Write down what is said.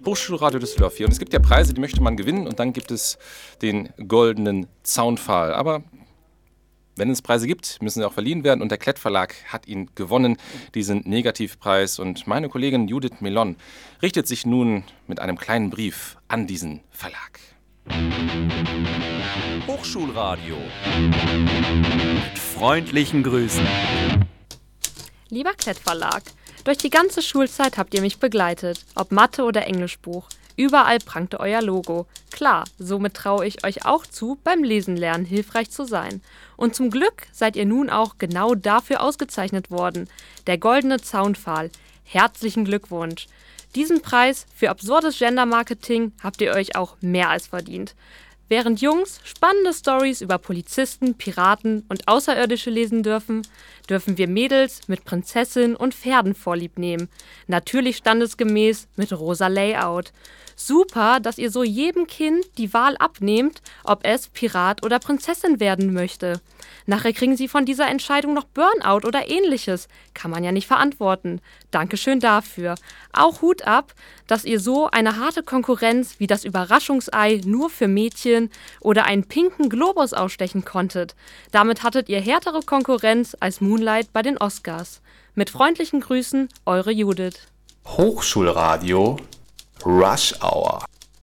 Hochschulradio Düsseldorf hier. Und es gibt ja Preise, die möchte man gewinnen und dann gibt es den goldenen Zaunpfahl. Aber wenn es Preise gibt, müssen sie auch verliehen werden und der Klett Verlag hat ihn gewonnen, diesen Negativpreis. Und meine Kollegin Judith Melon richtet sich nun mit einem kleinen Brief an diesen Verlag. Hochschulradio mit freundlichen Grüßen. Lieber Klett Verlag, durch die ganze Schulzeit habt ihr mich begleitet, ob Mathe- oder Englischbuch. Überall prangte euer Logo. Klar, somit traue ich euch auch zu, beim Lesen lernen hilfreich zu sein. Und zum Glück seid ihr nun auch genau dafür ausgezeichnet worden. Der goldene Zaunpfahl. Herzlichen Glückwunsch. Diesen Preis für absurdes Gender-Marketing habt ihr euch auch mehr als verdient. Während Jungs spannende Storys über Polizisten, Piraten und Außerirdische lesen dürfen wir Mädels mit Prinzessinnen und Pferden vorlieb nehmen. Natürlich standesgemäß mit rosa Layout. Super, dass ihr so jedem Kind die Wahl abnehmt, ob es Pirat oder Prinzessin werden möchte. Nachher kriegen sie von dieser Entscheidung noch Burnout oder ähnliches. Kann man ja nicht verantworten. Dankeschön dafür. Auch Hut ab, dass ihr so eine harte Konkurrenz wie das Überraschungsei nur für Mädchen oder einen pinken Globus ausstechen konntet. Damit hattet ihr härtere Konkurrenz als Moonlight bei den Oscars. Mit freundlichen Grüßen, eure Judith. Hochschulradio Rush Hour.